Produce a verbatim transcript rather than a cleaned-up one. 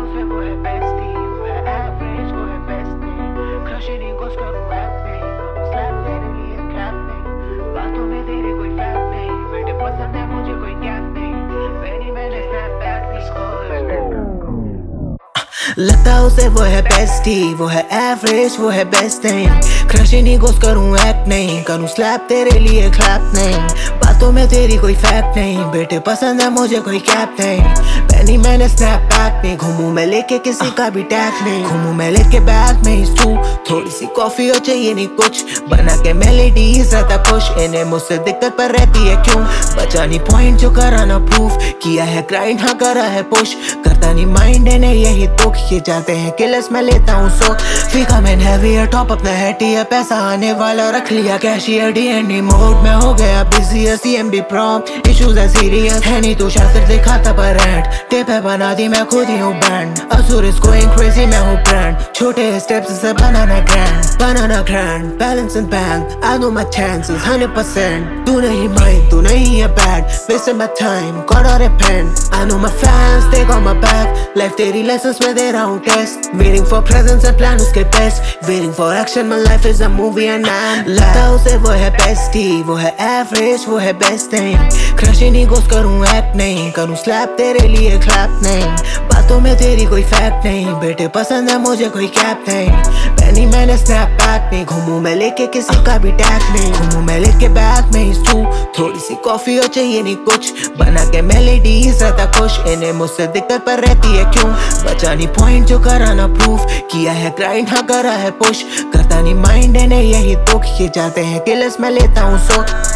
उसे वो है bestie, वो है average, वो है best नहीं। Crushing egos करूँ rap नहीं, करूँ slap तेरे लिए clap नहीं। बातों में तेरे कोई fact नहीं, बेटे पसंद है मुझे कोई gap नहीं। मैंने मैंने snap back नहीं score। लगता उसे वो है बेस्टी, वो है एवरेज, वो है बेस्ट नहीं। क्रशिंग ईगोस करूँ एक्ट नहीं, करूँ स्लैप तेरे लिए क्लैप नहीं। बातों में तेरी कोई फैक्ट नहीं, बेटे पसंद है मुझे कोई कैप नहीं। पहनी मैंने स्नैप बैक नहीं, घूमूं मैं लेके किसी का भी टैग नहीं। घूमूं मैं लेके बैग में इस टू, थोड़ी सी कॉफी हो चाहिए नहीं कुछ, बना के मेलेडी ज्यादा खुश। इन्हें मुझसे दिक्कत पर रहती है क्यों, बचा नहीं पॉइंट जो कराना प्रूफ। किया है ग्राइंड हाँ करा है पुश, करता नहीं माइंड इन्हें यही दुख। ये जाते हैं किलर्स मैं लेता हूँ सो फीका मैन हैवी है टॉप अपना हैटी है, पैसा आने वाला रख लिया कैशियर। डीएनडी मोड में हो गया बिजी, सीएमडी प्रॉम इश्यूज है सीरियस है नहीं तू शास्त्र दिखाता पर एंड टेप है बना दी मैं खुद ही हूँ बैंड। असुर इज गोइंग क्रेजी मैं हूँ ब्रांड, छोटे स्टेप्स से बनाना ग्रैंड, बनाना grand balance and bank. I know my chances hundred percent, तू नहीं माइंड तू नहीं है bad, wasting my time gotta repent। I know my fans they got my back, life तेरी lessons में दे रहा हूँ test. Waiting for presents and plan उसके best, waiting for action my life is a movie and I'm लगता उसे वो है bestie, वो है average, वो है best नहीं। Crushing egos करूँ act नहीं, करूँ slap तेरे लिए clap नहीं। बातों में तेरी कोई fact नहीं, बेटे पसंद है मुझे कोई cap नहीं। पहनी मैंने snap back नहीं, घूमूं मैं लेके किसी का भी tag नहीं। घूमूं मैं लेके बैग में इस टू, थोड़ी सी कॉफी हो चाहिए नहीं कुछ, बना के मेलेडी ज्यादा खुश। इन्हें मुझसे दिक्कत पर रहती है क्यों, बचा नहीं पॉइंट जो कराना प्रूफ। किया है ग्राइंड हाँ करा है पुश, करता नहीं माइंड इन्हें यही दुख। ये जाते हैं किलर्स मैं लेता हूँ सो